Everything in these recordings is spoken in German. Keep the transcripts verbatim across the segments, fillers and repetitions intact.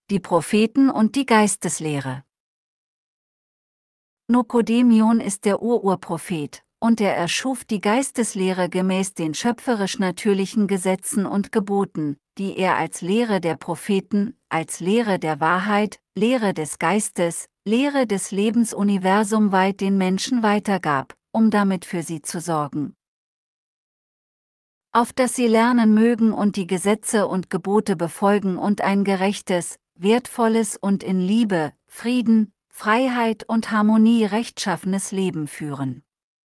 Die Propheten und die Geisteslehre. Nokodemion ist der Ururprophet, und er erschuf die Geisteslehre gemäß den schöpferisch-natürlichen Gesetzen und Geboten, die er als Lehre der Propheten, als Lehre der Wahrheit, Lehre des Geistes, Lehre des Lebens universumweit den Menschen weitergab, um damit für sie zu sorgen, auf dass sie lernen mögen und die Gesetze und Gebote befolgen und ein gerechtes, wertvolles und in Liebe, Frieden, Freiheit und Harmonie rechtschaffenes Leben führen.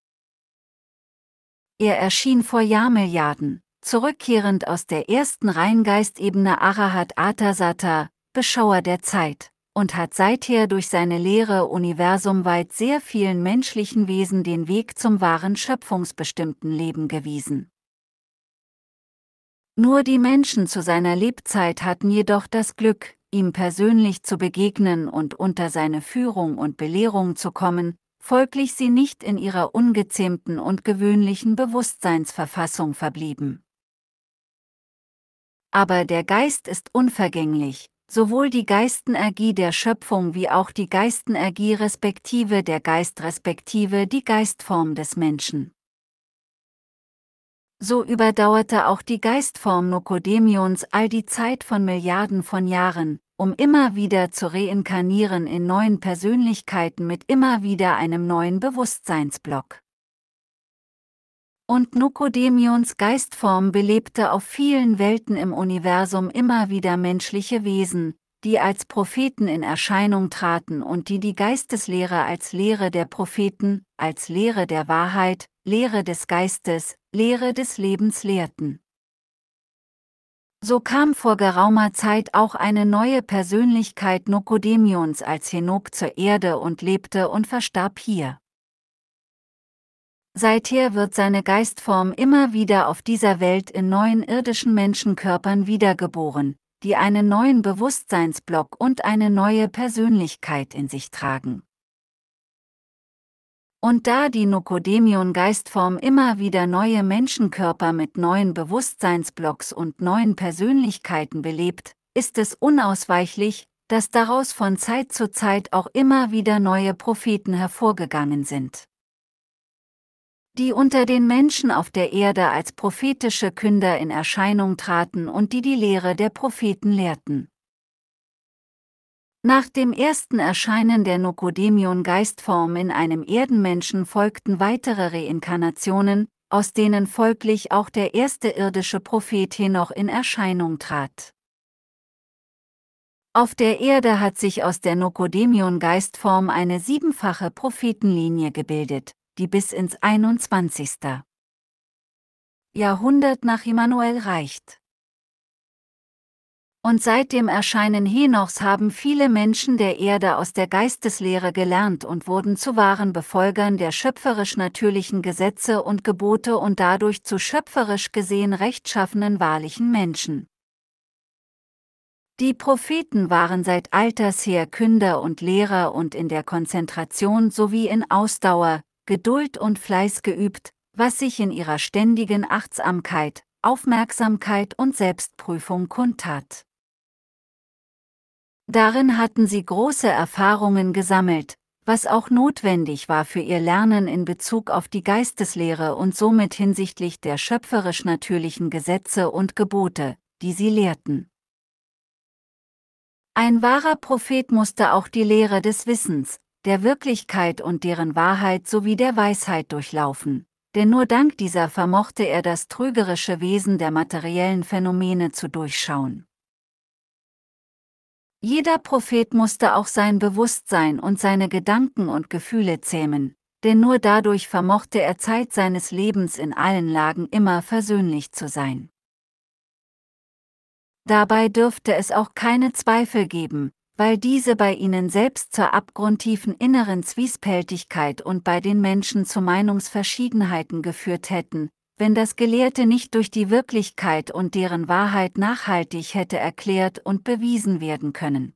Er erschien vor Jahrmilliarden, zurückkehrend aus der ersten Reingeistebene Arahat Atasata, Beschauer der Zeit, und hat seither durch seine Lehre universumweit sehr vielen menschlichen Wesen den Weg zum wahren schöpfungsbestimmten Leben gewiesen. Nur die Menschen zu seiner Lebzeit hatten jedoch das Glück, ihm persönlich zu begegnen und unter seine Führung und Belehrung zu kommen, folglich sie nicht in ihrer ungezähmten und gewöhnlichen Bewusstseinsverfassung verblieben. Aber der Geist ist unvergänglich, sowohl die Geistenergie der Schöpfung wie auch die Geistenergie respektive der Geist respektive die Geistform des Menschen. So überdauerte auch die Geistform Nokodemions all die Zeit von Milliarden von Jahren, um immer wieder zu reinkarnieren in neuen Persönlichkeiten mit immer wieder einem neuen Bewusstseinsblock. Und Nokodemions Geistform belebte auf vielen Welten im Universum immer wieder menschliche Wesen, die als Propheten in Erscheinung traten und die die Geisteslehre als Lehre der Propheten, als Lehre der Wahrheit, Lehre des Geistes, Lehre des Lebens lehrten. So kam vor geraumer Zeit auch eine neue Persönlichkeit Nokodemions als Henok zur Erde und lebte und verstarb hier. Seither wird seine Geistform immer wieder auf dieser Welt in neuen irdischen Menschenkörpern wiedergeboren, die einen neuen Bewusstseinsblock und eine neue Persönlichkeit in sich tragen. Und da die Nokodemion-Geistform immer wieder neue Menschenkörper mit neuen Bewusstseinsblocks und neuen Persönlichkeiten belebt, ist es unausweichlich, dass daraus von Zeit zu Zeit auch immer wieder neue Propheten hervorgegangen sind, die unter den Menschen auf der Erde als prophetische Künder in Erscheinung traten und die die Lehre der Propheten lehrten. Nach dem ersten Erscheinen der Nokodemion-Geistform in einem Erdenmenschen folgten weitere Reinkarnationen, aus denen folglich auch der erste irdische Prophet Henoch in Erscheinung trat. Auf der Erde hat sich aus der Nokodemion-Geistform eine siebenfache Prophetenlinie gebildet, die bis ins einundzwanzigste Jahrhundert nach Immanuel reicht. Und seit dem Erscheinen Henochs haben viele Menschen der Erde aus der Geisteslehre gelernt und wurden zu wahren Befolgern der schöpferisch-natürlichen Gesetze und Gebote und dadurch zu schöpferisch gesehen rechtschaffenen wahrlichen Menschen. Die Propheten waren seit alters her Künder und Lehrer und in der Konzentration sowie in Ausdauer, Geduld und Fleiß geübt, was sich in ihrer ständigen Achtsamkeit, Aufmerksamkeit und Selbstprüfung kundtat. Darin hatten sie große Erfahrungen gesammelt, was auch notwendig war für ihr Lernen in Bezug auf die Geisteslehre und somit hinsichtlich der schöpferisch-natürlichen Gesetze und Gebote, die sie lehrten. Ein wahrer Prophet musste auch die Lehre des Wissens, der Wirklichkeit und deren Wahrheit sowie der Weisheit durchlaufen, denn nur dank dieser vermochte er das trügerische Wesen der materiellen Phänomene zu durchschauen. Jeder Prophet musste auch sein Bewusstsein und seine Gedanken und Gefühle zähmen, denn nur dadurch vermochte er Zeit seines Lebens in allen Lagen immer versöhnlich zu sein. Dabei dürfte es auch keine Zweifel geben, weil diese bei ihnen selbst zur abgrundtiefen inneren Zwiespältigkeit und bei den Menschen zu Meinungsverschiedenheiten geführt hätten, wenn das Gelehrte nicht durch die Wirklichkeit und deren Wahrheit nachhaltig hätte erklärt und bewiesen werden können.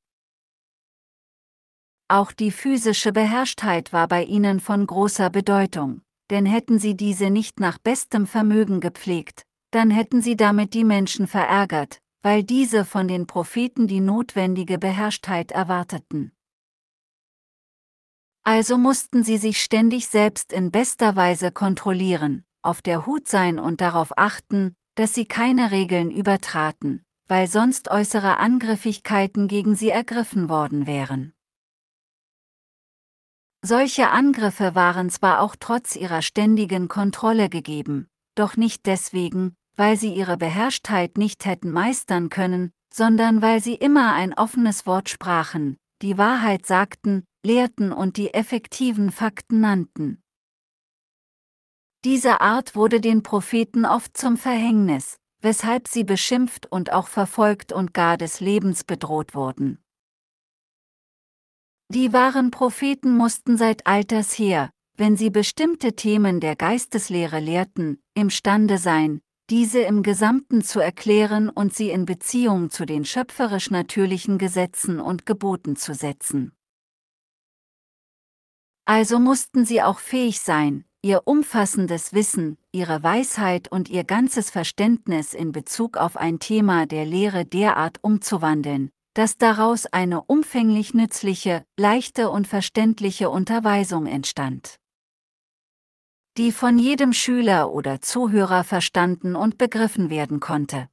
Auch die physische Beherrschtheit war bei ihnen von großer Bedeutung, denn hätten sie diese nicht nach bestem Vermögen gepflegt, dann hätten sie damit die Menschen verärgert, weil diese von den Propheten die notwendige Beherrschtheit erwarteten. Also mussten sie sich ständig selbst in bester Weise kontrollieren, auf der Hut sein und darauf achten, dass sie keine Regeln übertraten, weil sonst äußere Angriffigkeiten gegen sie ergriffen worden wären. Solche Angriffe waren zwar auch trotz ihrer ständigen Kontrolle gegeben, doch nicht deswegen, weil sie ihre Beherrschtheit nicht hätten meistern können, sondern weil sie immer ein offenes Wort sprachen, die Wahrheit sagten, lehrten und die effektiven Fakten nannten. Diese Art wurde den Propheten oft zum Verhängnis, weshalb sie beschimpft und auch verfolgt und gar des Lebens bedroht wurden. Die wahren Propheten mussten seit alters her, wenn sie bestimmte Themen der Geisteslehre lehrten, imstande sein, diese im Gesamten zu erklären und sie in Beziehung zu den schöpferisch-natürlichen Gesetzen und Geboten zu setzen. Also mussten sie auch fähig sein, ihr umfassendes Wissen, ihre Weisheit und ihr ganzes Verständnis in Bezug auf ein Thema der Lehre derart umzuwandeln, dass daraus eine umfänglich nützliche, leichte und verständliche Unterweisung entstand, die von jedem Schüler oder Zuhörer verstanden und begriffen werden konnte.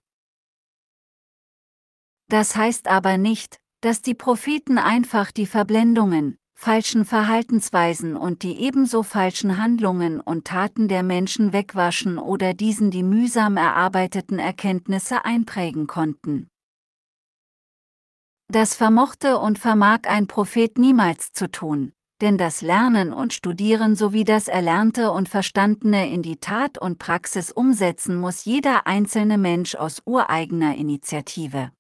Das heißt aber nicht, dass die Propheten einfach die Verblendungen, falschen Verhaltensweisen und die ebenso falschen Handlungen und Taten der Menschen wegwaschen oder diesen die mühsam erarbeiteten Erkenntnisse einprägen konnten. Das vermochte und vermag ein Prophet niemals zu tun, denn das Lernen und Studieren sowie das Erlernte und Verstandene in die Tat und Praxis umsetzen muss jeder einzelne Mensch aus ureigener Initiative.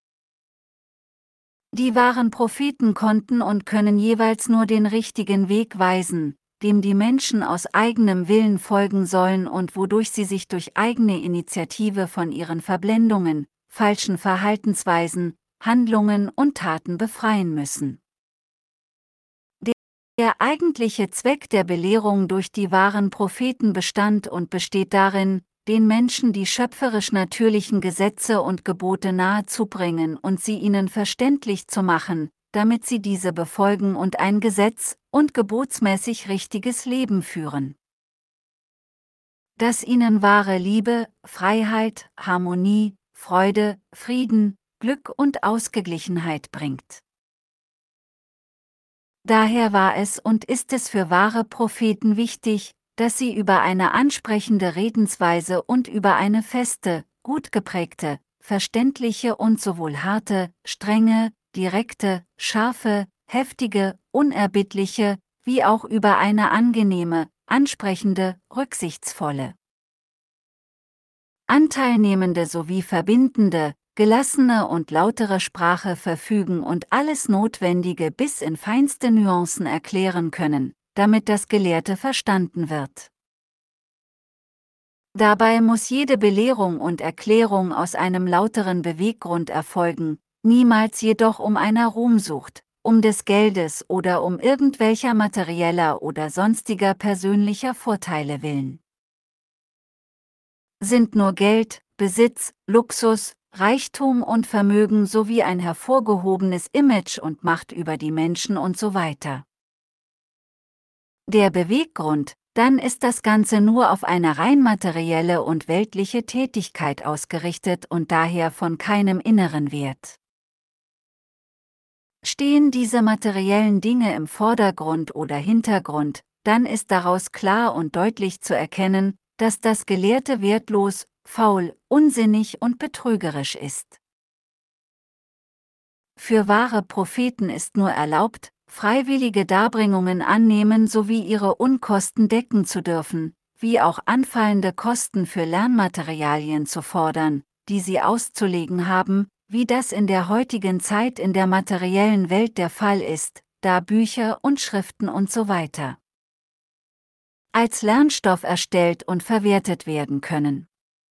Die wahren Propheten konnten und können jeweils nur den richtigen Weg weisen, dem die Menschen aus eigenem Willen folgen sollen und wodurch sie sich durch eigene Initiative von ihren Verblendungen, falschen Verhaltensweisen, Handlungen und Taten befreien müssen. Der, der eigentliche Zweck der Belehrung durch die wahren Propheten bestand und besteht darin, den Menschen die schöpferisch-natürlichen Gesetze und Gebote nahezubringen und sie ihnen verständlich zu machen, damit sie diese befolgen und ein gesetz- und gebotsmäßig richtiges Leben führen, das ihnen wahre Liebe, Freiheit, Harmonie, Freude, Frieden, Glück und Ausgeglichenheit bringt. Daher war es und ist es für wahre Propheten wichtig, dass sie über eine ansprechende Redensweise und über eine feste, gut geprägte, verständliche und sowohl harte, strenge, direkte, scharfe, heftige, unerbittliche, wie auch über eine angenehme, ansprechende, rücksichtsvolle, anteilnehmende sowie verbindende, gelassene und lautere Sprache verfügen und alles Notwendige bis in feinste Nuancen erklären können, damit das Gelehrte verstanden wird. Dabei muss jede Belehrung und Erklärung aus einem lauteren Beweggrund erfolgen, niemals jedoch um einer Ruhmsucht, um des Geldes oder um irgendwelcher materieller oder sonstiger persönlicher Vorteile willen. Sind nur Geld, Besitz, Luxus, Reichtum und Vermögen sowie ein hervorgehobenes Image und Macht über die Menschen und so weiter der Beweggrund, dann ist das Ganze nur auf eine rein materielle und weltliche Tätigkeit ausgerichtet und daher von keinem inneren Wert. Stehen diese materiellen Dinge im Vordergrund oder Hintergrund, dann ist daraus klar und deutlich zu erkennen, dass das Gelehrte wertlos, faul, unsinnig und betrügerisch ist. Für wahre Propheten ist nur erlaubt, freiwillige Darbringungen annehmen sowie ihre Unkosten decken zu dürfen, wie auch anfallende Kosten für Lernmaterialien zu fordern, die sie auszulegen haben, wie das in der heutigen Zeit in der materiellen Welt der Fall ist, da Bücher und Schriften und so weiter als Lernstoff erstellt und verwertet werden können.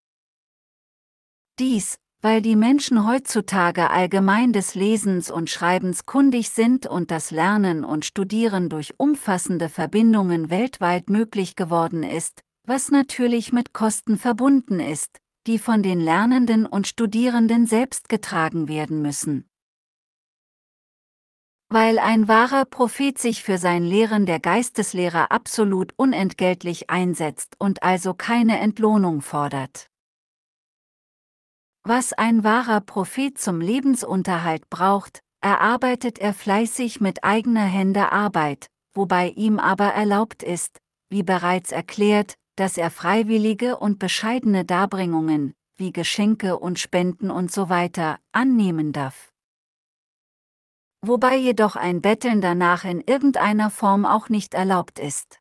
Dies, weil die Menschen heutzutage allgemein des Lesens und Schreibens kundig sind und das Lernen und Studieren durch umfassende Verbindungen weltweit möglich geworden ist, was natürlich mit Kosten verbunden ist, die von den Lernenden und Studierenden selbst getragen werden müssen. Weil ein wahrer Prophet sich für sein Lehren der Geisteslehre absolut unentgeltlich einsetzt und also keine Entlohnung fordert. Was ein wahrer Prophet zum Lebensunterhalt braucht, erarbeitet er fleißig mit eigener Hände Arbeit, wobei ihm aber erlaubt ist, wie bereits erklärt, dass er freiwillige und bescheidene Darbringungen, wie Geschenke und Spenden und so weiter, annehmen darf. Wobei jedoch ein Betteln danach in irgendeiner Form auch nicht erlaubt ist.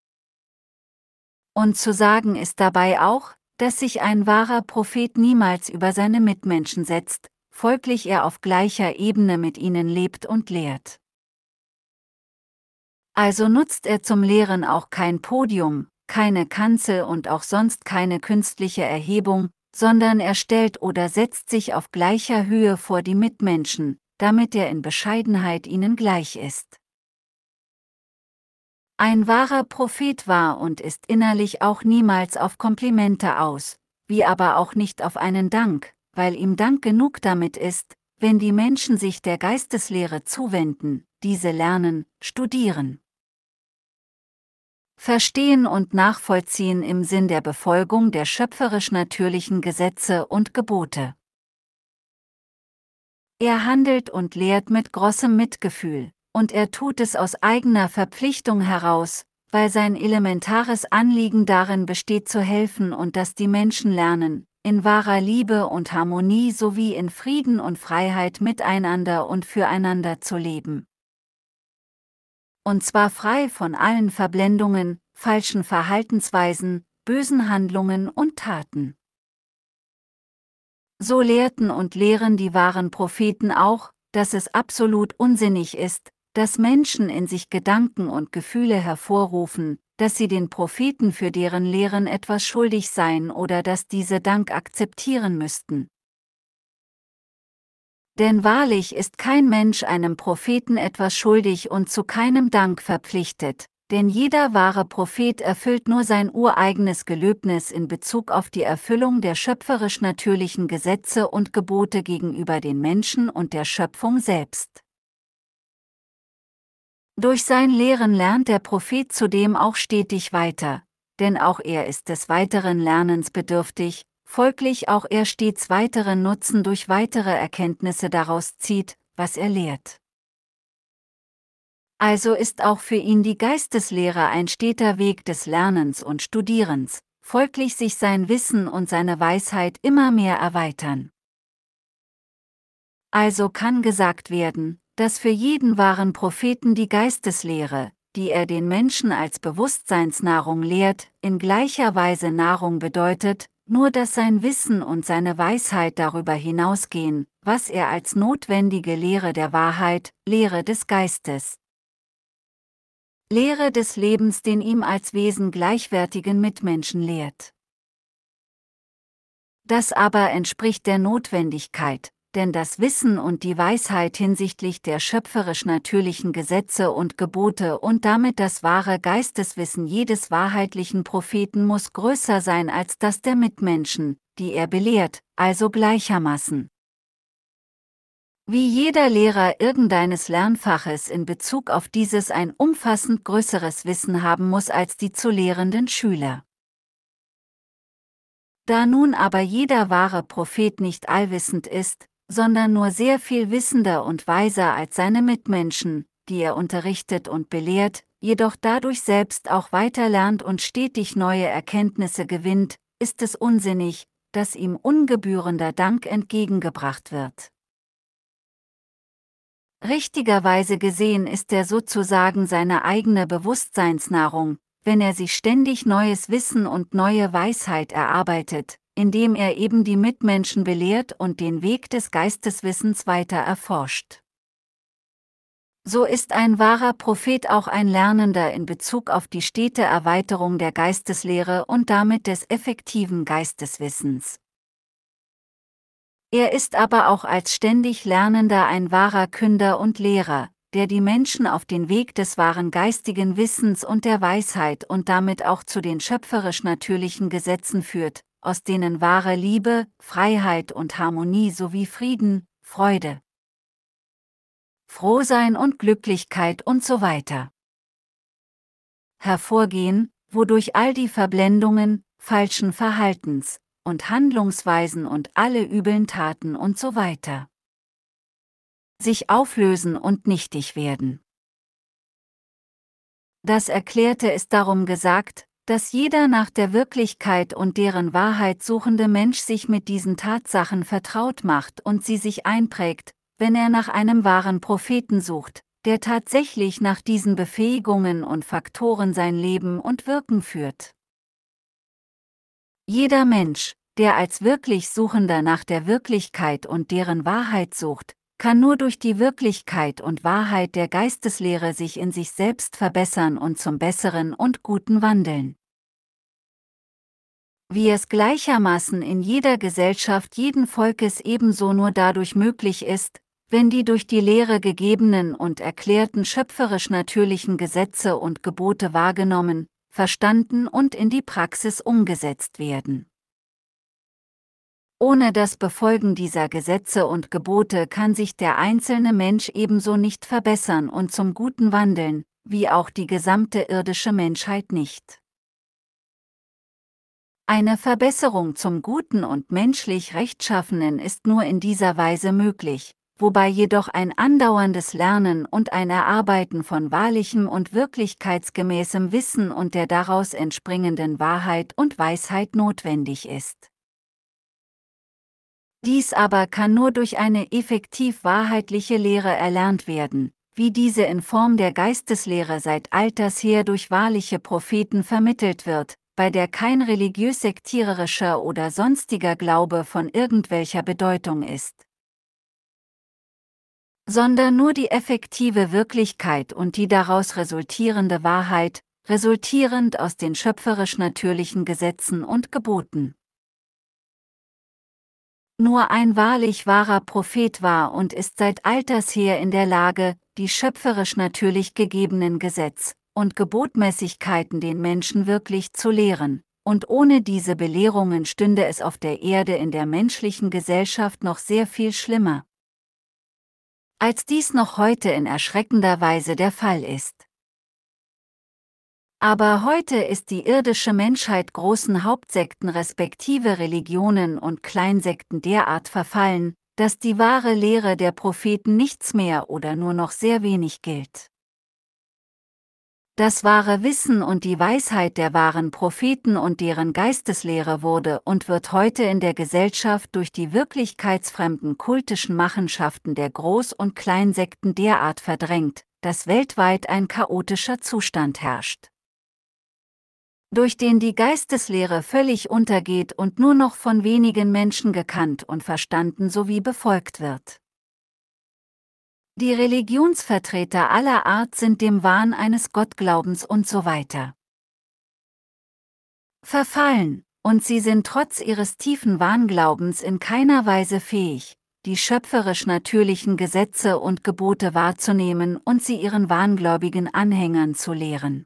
Und zu sagen ist dabei auch, dass sich ein wahrer Prophet niemals über seine Mitmenschen setzt, folglich er auf gleicher Ebene mit ihnen lebt und lehrt. Also nutzt er zum Lehren auch kein Podium, keine Kanzel und auch sonst keine künstliche Erhebung, sondern er stellt oder setzt sich auf gleicher Höhe vor die Mitmenschen, damit er in Bescheidenheit ihnen gleich ist. Ein wahrer Prophet war und ist innerlich auch niemals auf Komplimente aus, wie aber auch nicht auf einen Dank, weil ihm Dank genug damit ist, wenn die Menschen sich der Geisteslehre zuwenden, diese lernen, studieren, verstehen und nachvollziehen im Sinn der Befolgung der schöpferisch-natürlichen Gesetze und Gebote. Er handelt und lehrt mit großem Mitgefühl, und er tut es aus eigener Verpflichtung heraus, weil sein elementares Anliegen darin besteht zu helfen und dass die Menschen lernen, in wahrer Liebe und Harmonie sowie in Frieden und Freiheit miteinander und füreinander zu leben. Und zwar frei von allen Verblendungen, falschen Verhaltensweisen, bösen Handlungen und Taten. So lehrten und lehren die wahren Propheten auch, dass es absolut unsinnig ist, dass Menschen in sich Gedanken und Gefühle hervorrufen, dass sie den Propheten für deren Lehren etwas schuldig seien oder dass diese Dank akzeptieren müssten. Denn wahrlich ist kein Mensch einem Propheten etwas schuldig und zu keinem Dank verpflichtet, denn jeder wahre Prophet erfüllt nur sein ureigenes Gelöbnis in Bezug auf die Erfüllung der schöpferisch-natürlichen Gesetze und Gebote gegenüber den Menschen und der Schöpfung selbst. Durch sein Lehren lernt der Prophet zudem auch stetig weiter, denn auch er ist des weiteren Lernens bedürftig, folglich auch er stets weiteren Nutzen durch weitere Erkenntnisse daraus zieht, was er lehrt. Also ist auch für ihn die Geisteslehre ein steter Weg des Lernens und Studierens, folglich sich sein Wissen und seine Weisheit immer mehr erweitern. Also kann gesagt werden, dass für jeden wahren Propheten die Geisteslehre, die er den Menschen als Bewusstseinsnahrung lehrt, in gleicher Weise Nahrung bedeutet, nur dass sein Wissen und seine Weisheit darüber hinausgehen, was er als notwendige Lehre der Wahrheit, Lehre des Geistes, Lehre des Lebens den ihm als Wesen gleichwertigen Mitmenschen lehrt. Das aber entspricht der Notwendigkeit, denn das Wissen und die Weisheit hinsichtlich der schöpferisch-natürlichen Gesetze und Gebote und damit das wahre Geisteswissen jedes wahrheitlichen Propheten muss größer sein als das der Mitmenschen, die er belehrt, also gleichermaßen. Wie jeder Lehrer irgendeines Lernfaches in Bezug auf dieses ein umfassend größeres Wissen haben muss als die zu lehrenden Schüler. Da nun aber jeder wahre Prophet nicht allwissend ist, sondern nur sehr viel wissender und weiser als seine Mitmenschen, die er unterrichtet und belehrt, jedoch dadurch selbst auch weiter lernt und stetig neue Erkenntnisse gewinnt, ist es unsinnig, dass ihm ungebührender Dank entgegengebracht wird. Richtigerweise gesehen ist er sozusagen seine eigene Bewusstseinsnahrung, wenn er sich ständig neues Wissen und neue Weisheit erarbeitet, indem er eben die Mitmenschen belehrt und den Weg des Geisteswissens weiter erforscht. So ist ein wahrer Prophet auch ein Lernender in Bezug auf die stete Erweiterung der Geisteslehre und damit des effektiven Geisteswissens. Er ist aber auch als ständig Lernender ein wahrer Künder und Lehrer, der die Menschen auf den Weg des wahren geistigen Wissens und der Weisheit und damit auch zu den schöpferisch-natürlichen Gesetzen führt, aus denen wahre Liebe, Freiheit und Harmonie sowie Frieden, Freude, Frohsein und Glücklichkeit und so weiter hervorgehen, wodurch all die Verblendungen, falschen Verhaltens- und Handlungsweisen und alle üblen Taten und so weiter sich auflösen und nichtig werden. Das Erklärte ist darum gesagt, dass jeder nach der Wirklichkeit und deren Wahrheit suchende Mensch sich mit diesen Tatsachen vertraut macht und sie sich einprägt, wenn er nach einem wahren Propheten sucht, der tatsächlich nach diesen Befähigungen und Faktoren sein Leben und Wirken führt. Jeder Mensch, der als wirklich Suchender nach der Wirklichkeit und deren Wahrheit sucht, kann nur durch die Wirklichkeit und Wahrheit der Geisteslehre sich in sich selbst verbessern und zum Besseren und Guten wandeln. Wie es gleichermaßen in jeder Gesellschaft jeden Volkes ebenso nur dadurch möglich ist, wenn die durch die Lehre gegebenen und erklärten schöpferisch-natürlichen Gesetze und Gebote wahrgenommen, verstanden und in die Praxis umgesetzt werden. Ohne das Befolgen dieser Gesetze und Gebote kann sich der einzelne Mensch ebenso nicht verbessern und zum Guten wandeln, wie auch die gesamte irdische Menschheit nicht. Eine Verbesserung zum Guten und menschlich Rechtschaffenen ist nur in dieser Weise möglich, wobei jedoch ein andauerndes Lernen und ein Erarbeiten von wahrlichem und wirklichkeitsgemäßem Wissen und der daraus entspringenden Wahrheit und Weisheit notwendig ist. Dies aber kann nur durch eine effektiv wahrheitliche Lehre erlernt werden, wie diese in Form der Geisteslehre seit alters her durch wahrliche Propheten vermittelt wird, bei der kein religiös-sektiererischer oder sonstiger Glaube von irgendwelcher Bedeutung ist, sondern nur die effektive Wirklichkeit und die daraus resultierende Wahrheit, resultierend aus den schöpferisch-natürlichen Gesetzen und Geboten. Nur ein wahrlich wahrer Prophet war und ist seit alters her in der Lage, die schöpferisch-natürlich gegebenen Gesetz- und Gebotmäßigkeiten den Menschen wirklich zu lehren, und ohne diese Belehrungen stünde es auf der Erde in der menschlichen Gesellschaft noch sehr viel schlimmer, als dies noch heute in erschreckender Weise der Fall ist. Aber heute ist die irdische Menschheit großen Hauptsekten respektive Religionen und Kleinsekten derart verfallen, dass die wahre Lehre der Propheten nichts mehr oder nur noch sehr wenig gilt. Das wahre Wissen und die Weisheit der wahren Propheten und deren Geisteslehre wurde und wird heute in der Gesellschaft durch die wirklichkeitsfremden kultischen Machenschaften der Groß- und Kleinsekten derart verdrängt, dass weltweit ein chaotischer Zustand herrscht, durch den die Geisteslehre völlig untergeht und nur noch von wenigen Menschen gekannt und verstanden sowie befolgt wird. Die Religionsvertreter aller Art sind dem Wahn eines Gottglaubens und so weiter verfallen, und sie sind trotz ihres tiefen Wahnglaubens in keiner Weise fähig, die schöpferisch-natürlichen Gesetze und Gebote wahrzunehmen und sie ihren wahngläubigen Anhängern zu lehren.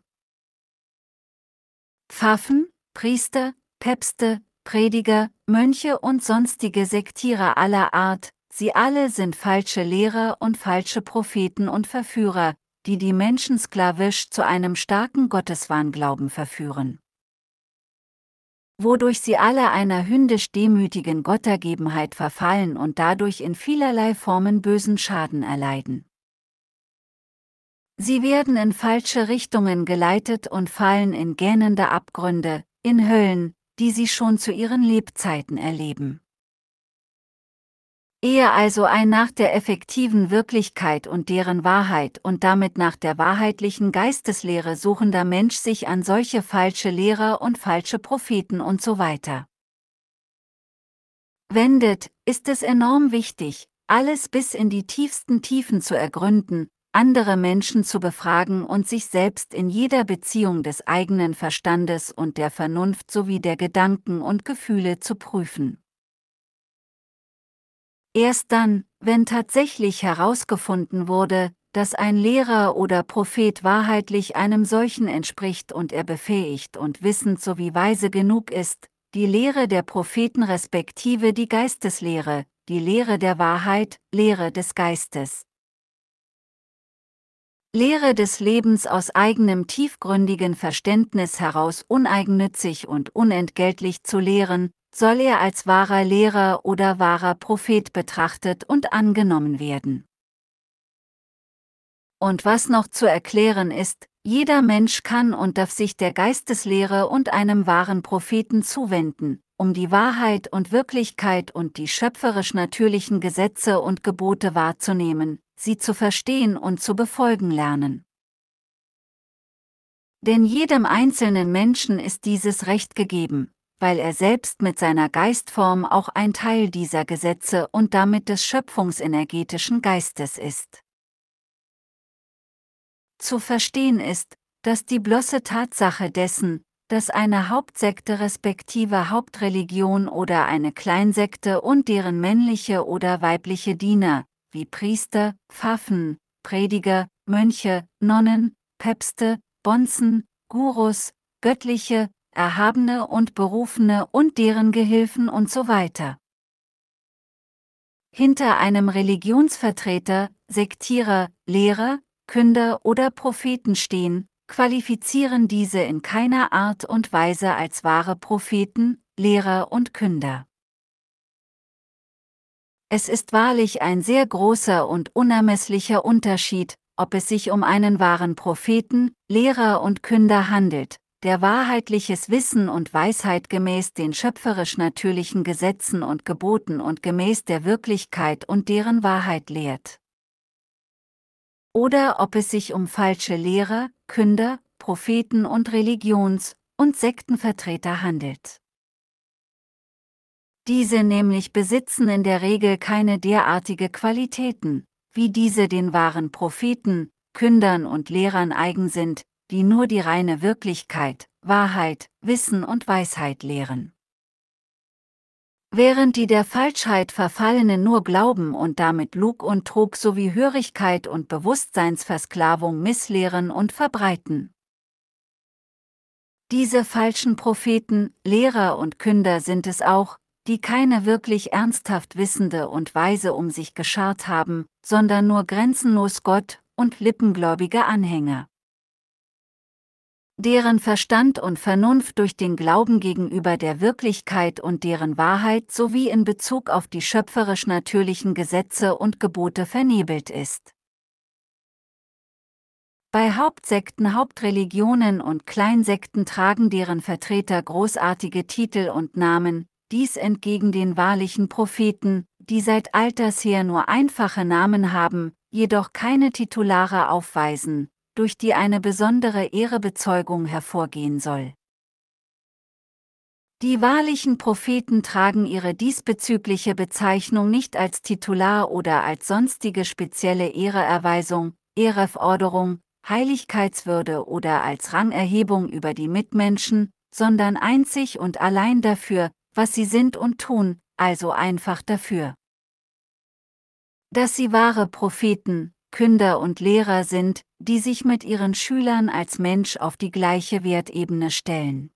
Pfaffen, Priester, Päpste, Prediger, Mönche und sonstige Sektierer aller Art, sie alle sind falsche Lehrer und falsche Propheten und Verführer, die die Menschen sklavisch zu einem starken Gotteswahnglauben verführen, wodurch sie alle einer hündisch-demütigen Gottergebenheit verfallen und dadurch in vielerlei Formen bösen Schaden erleiden. Sie werden in falsche Richtungen geleitet und fallen in gähnende Abgründe, in Höllen, die sie schon zu ihren Lebzeiten erleben. Ehe also ein nach der effektiven Wirklichkeit und deren Wahrheit und damit nach der wahrheitlichen Geisteslehre suchender Mensch sich an solche falsche Lehrer und falsche Propheten und so weiter wendet, ist es enorm wichtig, alles bis in die tiefsten Tiefen zu ergründen, andere Menschen zu befragen und sich selbst in jeder Beziehung des eigenen Verstandes und der Vernunft sowie der Gedanken und Gefühle zu prüfen. Erst dann, wenn tatsächlich herausgefunden wurde, dass ein Lehrer oder Prophet wahrheitlich einem solchen entspricht und er befähigt und wissend sowie weise genug ist, die Lehre der Propheten respektive die Geisteslehre, die Lehre der Wahrheit, Lehre des Geistes. Lehre des Lebens aus eigenem tiefgründigen Verständnis heraus uneigennützig und unentgeltlich zu lehren, soll er als wahrer Lehrer oder wahrer Prophet betrachtet und angenommen werden. Und was noch zu erklären ist, jeder Mensch kann und darf sich der Geisteslehre und einem wahren Propheten zuwenden, um die Wahrheit und Wirklichkeit und die schöpferisch-natürlichen Gesetze und Gebote wahrzunehmen, sie zu verstehen und zu befolgen lernen. Denn jedem einzelnen Menschen ist dieses Recht gegeben, weil er selbst mit seiner Geistform auch ein Teil dieser Gesetze und damit des schöpfungsenergetischen Geistes ist. Zu verstehen ist, dass die bloße Tatsache dessen, dass eine Hauptsekte respektive Hauptreligion oder eine Kleinsekte und deren männliche oder weibliche Diener, wie Priester, Pfaffen, Prediger, Mönche, Nonnen, Päpste, Bonzen, Gurus, göttliche, Erhabene und Berufene und deren Gehilfen und so weiter. Hinter einem Religionsvertreter, Sektierer, Lehrer, Künder oder Propheten stehen, qualifizieren diese in keiner Art und Weise als wahre Propheten, Lehrer und Künder. Es ist wahrlich ein sehr großer und unermesslicher Unterschied, ob es sich um einen wahren Propheten, Lehrer und Künder handelt, der wahrheitliches Wissen und Weisheit gemäß den schöpferisch-natürlichen Gesetzen und Geboten und gemäß der Wirklichkeit und deren Wahrheit lehrt. Oder ob es sich um falsche Lehrer, Künder, Propheten und Religions- und Sektenvertreter handelt. Diese nämlich besitzen in der Regel keine derartige Qualitäten, wie diese den wahren Propheten, Kündern und Lehrern eigen sind, die nur die reine Wirklichkeit, Wahrheit, Wissen und Weisheit lehren. Während die der Falschheit Verfallenen nur Glauben und damit Lug und Trug sowie Hörigkeit und Bewusstseinsversklavung misslehren und verbreiten. Diese falschen Propheten, Lehrer und Künder sind es auch, die keine wirklich ernsthaft Wissende und Weise um sich geschart haben, sondern nur grenzenlos Gott und lippengläubige Anhänger, deren Verstand und Vernunft durch den Glauben gegenüber der Wirklichkeit und deren Wahrheit sowie in Bezug auf die schöpferisch-natürlichen Gesetze und Gebote vernebelt ist. Bei Hauptsekten, Hauptreligionen und Kleinsekten tragen deren Vertreter großartige Titel und Namen, dies entgegen den wahrlichen Propheten, die seit alters her nur einfache Namen haben, jedoch keine Titulare aufweisen, durch die eine besondere Ehrebezeugung hervorgehen soll. Die wahrlichen Propheten tragen ihre diesbezügliche Bezeichnung nicht als Titular oder als sonstige spezielle Ehreerweisung, Ehreforderung, Heiligkeitswürde oder als Rangerhebung über die Mitmenschen, sondern einzig und allein dafür, was sie sind und tun, also einfach dafür, dass sie wahre Propheten, Künder und Lehrer sind, die sich mit ihren Schülern als Mensch auf die gleiche Wertebene stellen.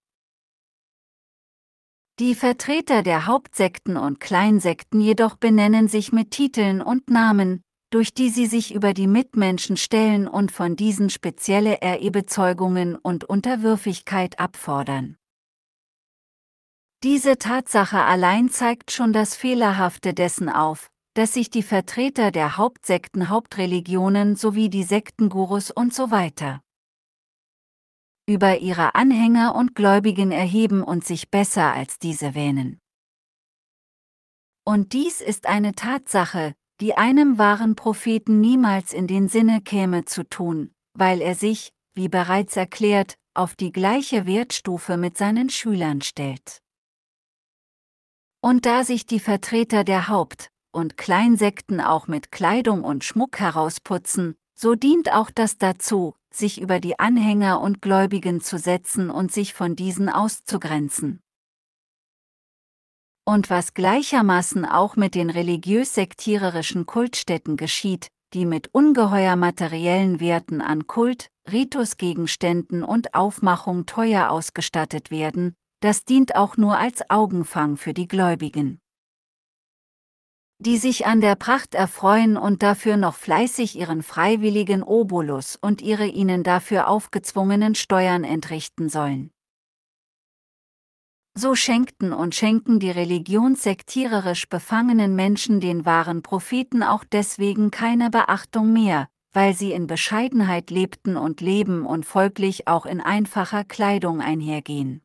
Die Vertreter der Hauptsekten und Kleinsekten jedoch benennen sich mit Titeln und Namen, durch die sie sich über die Mitmenschen stellen und von diesen spezielle Ehrbezeugungen und Unterwürfigkeit abfordern. Diese Tatsache allein zeigt schon das Fehlerhafte dessen auf, dass sich die Vertreter der Hauptsekten, Hauptreligionen sowie die Sektengurus und so weiter über ihre Anhänger und Gläubigen erheben und sich besser als diese wähnen. Und dies ist eine Tatsache, die einem wahren Propheten niemals in den Sinne käme zu tun, weil er sich, wie bereits erklärt, auf die gleiche Wertstufe mit seinen Schülern stellt. Und da sich die Vertreter der Haupt- und Kleinsekten auch mit Kleidung und Schmuck herausputzen, so dient auch das dazu, sich über die Anhänger und Gläubigen zu setzen und sich von diesen auszugrenzen. Und was gleichermaßen auch mit den religiös-sektiererischen Kultstätten geschieht, die mit ungeheuer materiellen Werten an Kult, Ritusgegenständen und Aufmachung teuer ausgestattet werden, das dient auch nur als Augenfang für die Gläubigen, die sich an der Pracht erfreuen und dafür noch fleißig ihren freiwilligen Obolus und ihre ihnen dafür aufgezwungenen Steuern entrichten sollen. So schenkten und schenken die religionssektiererisch befangenen Menschen den wahren Propheten auch deswegen keine Beachtung mehr, weil sie in Bescheidenheit lebten und leben und folglich auch in einfacher Kleidung einhergehen,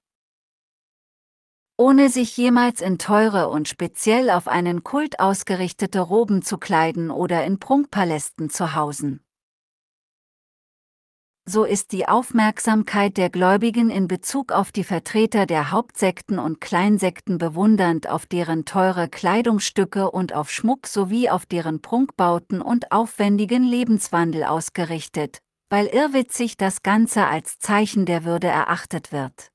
ohne sich jemals in teure und speziell auf einen Kult ausgerichtete Roben zu kleiden oder in Prunkpalästen zu hausen. So ist die Aufmerksamkeit der Gläubigen in Bezug auf die Vertreter der Hauptsekten und Kleinsekten bewundernd auf deren teure Kleidungsstücke und auf Schmuck sowie auf deren Prunkbauten und aufwendigen Lebenswandel ausgerichtet, weil irrwitzig das Ganze als Zeichen der Würde erachtet wird.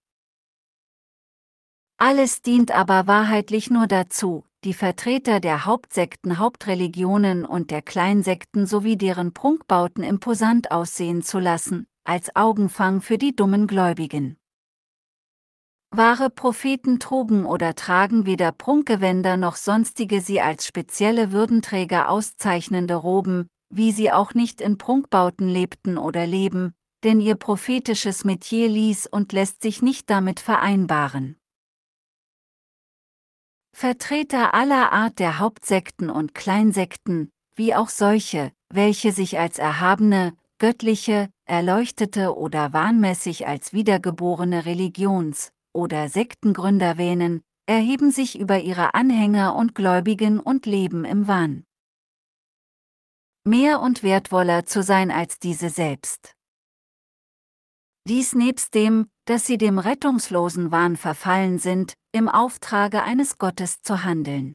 Alles dient aber wahrheitlich nur dazu, die Vertreter der Hauptsekten, Hauptreligionen und der Kleinsekten sowie deren Prunkbauten imposant aussehen zu lassen, als Augenfang für die dummen Gläubigen. Wahre Propheten trugen oder tragen weder Prunkgewänder noch sonstige sie als spezielle Würdenträger auszeichnende Roben, wie sie auch nicht in Prunkbauten lebten oder leben, denn ihr prophetisches Metier ließ und lässt sich nicht damit vereinbaren. Vertreter aller Art der Hauptsekten und Kleinsekten, wie auch solche, welche sich als erhabene, göttliche, erleuchtete oder wahnmäßig als wiedergeborene Religions- oder Sektengründer wähnen, erheben sich über ihre Anhänger und Gläubigen und leben im Wahn, mehr und wertvoller zu sein als diese selbst. Dies nebst dem, dass sie dem rettungslosen Wahn verfallen sind, im Auftrage eines Gottes zu handeln.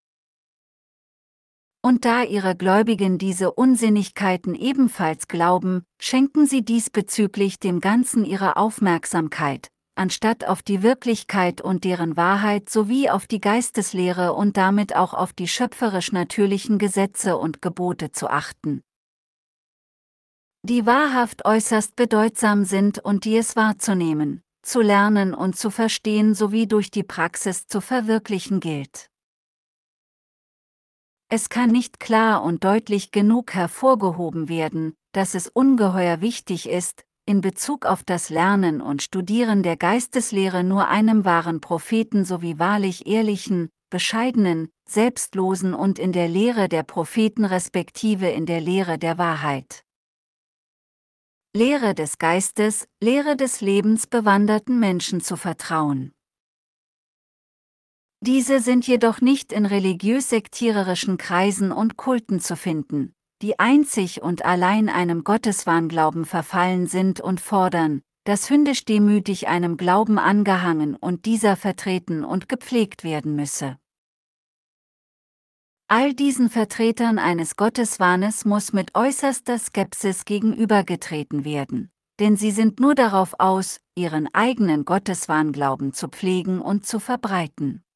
Und da ihre Gläubigen diese Unsinnigkeiten ebenfalls glauben, schenken sie diesbezüglich dem Ganzen ihre Aufmerksamkeit, anstatt auf die Wirklichkeit und deren Wahrheit sowie auf die Geisteslehre und damit auch auf die schöpferisch natürlichen Gesetze und Gebote zu achten, die wahrhaft äußerst bedeutsam sind und die es wahrzunehmen, zu lernen und zu verstehen sowie durch die Praxis zu verwirklichen gilt. Es kann nicht klar und deutlich genug hervorgehoben werden, dass es ungeheuer wichtig ist, in Bezug auf das Lernen und Studieren der Geisteslehre nur einem wahren Propheten sowie wahrlich ehrlichen, bescheidenen, selbstlosen und in der Lehre der Propheten respektive in der Lehre der Wahrheit, Lehre des Geistes, Lehre des Lebens bewanderten Menschen zu vertrauen. Diese sind jedoch nicht in religiös-sektiererischen Kreisen und Kulten zu finden, die einzig und allein einem Gotteswahnglauben verfallen sind und fordern, dass hündisch demütig einem Glauben angehangen und dieser vertreten und gepflegt werden müsse. All diesen Vertretern eines Gotteswahnes muss mit äußerster Skepsis gegenübergetreten werden, denn sie sind nur darauf aus, ihren eigenen Gotteswahnglauben zu pflegen und zu verbreiten.